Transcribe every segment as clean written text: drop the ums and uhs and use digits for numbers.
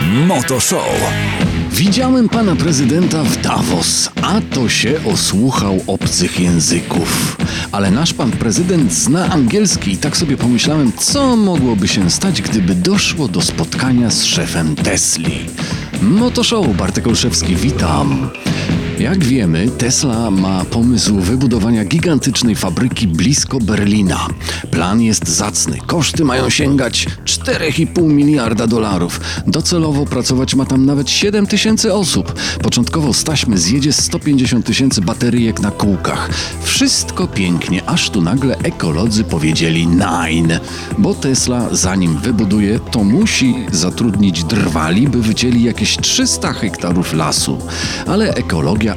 Moto Show. Widziałem pana prezydenta w Davos, a to się osłuchał obcych języków. Ale nasz pan prezydent zna angielski i tak sobie pomyślałem, co mogłoby się stać, gdyby doszło do spotkania z szefem Tesli. Moto Show, Bartek Olszewski, witam. Jak wiemy, Tesla ma pomysł wybudowania gigantycznej fabryki blisko Berlina. Plan jest zacny. Koszty mają sięgać $4,5 miliarda. Docelowo pracować ma tam nawet 7 000 osób. Początkowo z taśmy zjedzie 150 000 bateryjek na kółkach. Wszystko pięknie, aż tu nagle ekolodzy powiedzieli nein. Bo Tesla, zanim wybuduje, to musi zatrudnić drwali, by wycięli jakieś 300 hektarów lasu. Ale ekologią,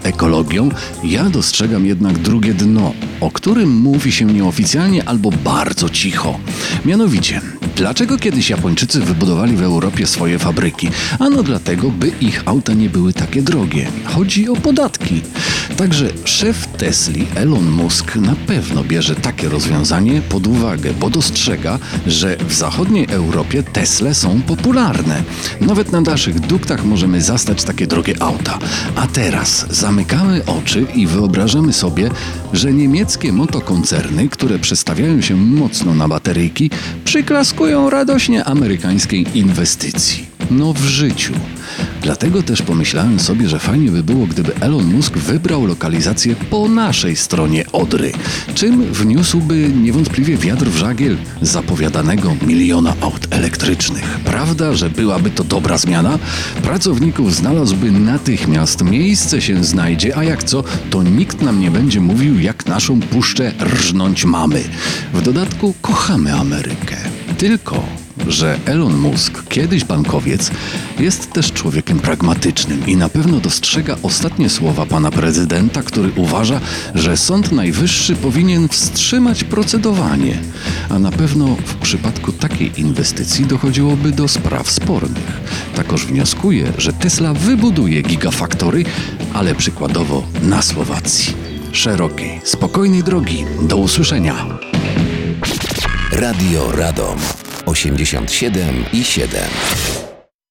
ja dostrzegam jednak drugie dno, o którym mówi się nieoficjalnie albo bardzo cicho. Mianowicie, dlaczego kiedyś Japończycy wybudowali w Europie swoje fabryki? Ano dlatego, by ich auta nie były takie drogie. Chodzi o podatki. Także szef Tesli, Elon Musk, na pewno bierze takie rozwiązanie pod uwagę, bo dostrzega, że w zachodniej Europie Tesle są popularne. Nawet na naszych duktach możemy zastać takie drogie auta. A teraz zamykamy oczy i wyobrażamy sobie, że niemieckie motokoncerny, które przestawiają się mocno na bateryjki, przyklaskują radośnie amerykańskiej inwestycji. No w życiu. Dlatego też pomyślałem sobie, że fajnie by było, gdyby Elon Musk wybrał lokalizację po naszej stronie Odry, czym wniósłby niewątpliwie wiatr w żagiel zapowiadanego 1 000 000 aut elektrycznych. Prawda, że byłaby to dobra zmiana? Pracowników znalazłby natychmiast, miejsce się znajdzie, a jak co, to nikt nam nie będzie mówił, jak naszą puszczę rżnąć mamy. W dodatku kochamy Amerykę. Tylko że Elon Musk, kiedyś bankowiec, jest też człowiekiem pragmatycznym i na pewno dostrzega ostatnie słowa pana prezydenta, który uważa, że Sąd Najwyższy powinien wstrzymać procedowanie. A na pewno w przypadku takiej inwestycji dochodziłoby do spraw spornych. Takoż wnioskuje, że Tesla wybuduje gigafactory, ale przykładowo na Słowacji. Szerokiej, spokojnej drogi. Do usłyszenia. Radio Radom 87,7.